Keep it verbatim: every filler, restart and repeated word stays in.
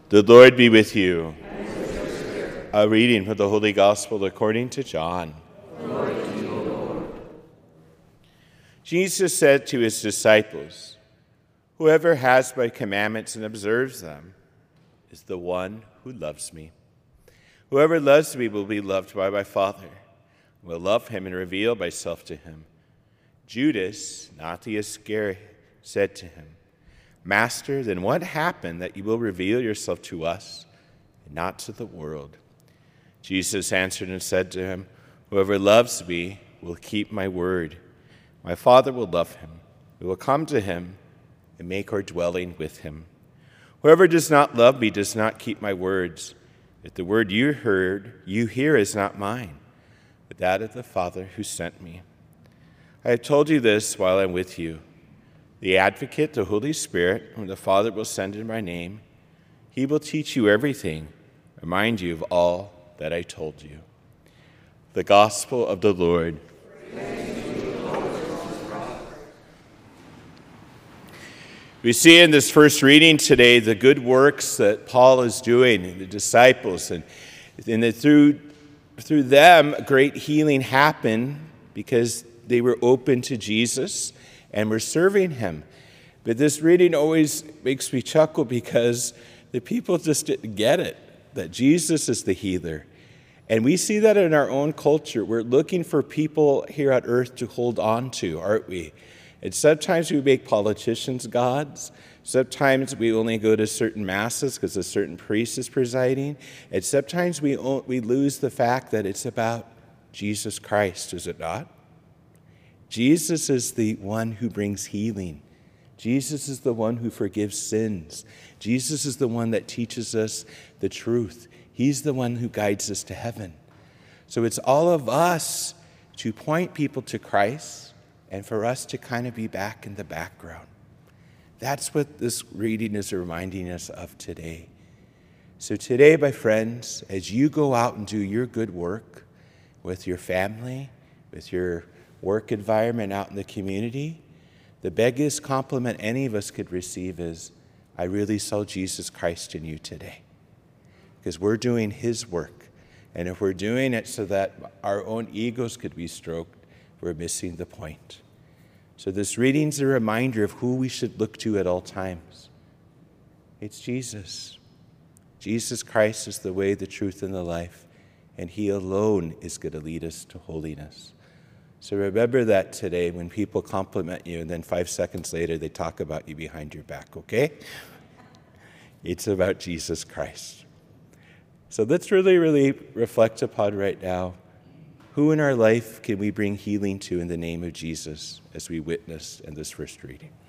The Lord be with you. A reading from the Holy Gospel according to John. Glory to you, Lord. Jesus said to his disciples, "Whoever has my commandments and observes them is the one who loves me. Whoever loves me will be loved by my Father, and will love him and reveal myself to him." Judas, not the Iscariot, said to him, "Master, then what happened that you will reveal yourself to us and not to the world?" Jesus answered and said to him, "Whoever loves me will keep my word. My Father will love him. We will come to him and make our dwelling with him. Whoever does not love me does not keep my words. If the word you heard, you hear is not mine, but that of the Father who sent me. I have told you this while I'm with you. The Advocate, the Holy Spirit, whom the Father will send in my name, he will teach you everything, remind you of all that I told you." The Gospel of the Lord. We see in this first reading today the good works that Paul is doing and the disciples, and, and that through, through them great healing happened because they were open to Jesus and were serving him. But this reading always makes me chuckle because the people just didn't get it, that Jesus is the healer. And we see that in our own culture. We're looking for people here on earth to hold on to, aren't we? And sometimes we make politicians gods. Sometimes we only go to certain masses because a certain priest is presiding. And sometimes we, we lose the fact that it's about Jesus Christ, is it not? Jesus is the one who brings healing. Jesus is the one who forgives sins. Jesus is the one that teaches us the truth. He's the one who guides us to heaven. So it's all of us to point people to Christ and for us to kind of be back in the background. That's what this reading is reminding us of today. So today, my friends, as you go out and do your good work with your family, with your work environment out in the community, the biggest compliment any of us could receive is, "I really saw Jesus Christ in you today." Because we're doing his work. And if we're doing it so that our own egos could be stroked, we're missing the point. So this reading's a reminder of who we should look to at all times. It's Jesus. Jesus Christ is the way, the truth, and the life. And he alone is going to lead us to holiness. So remember that today when people compliment you and then five seconds later they talk about you behind your back, okay? It's about Jesus Christ. So let's really, really reflect upon right now, who in our life can we bring healing to in the name of Jesus as we witness in this first reading?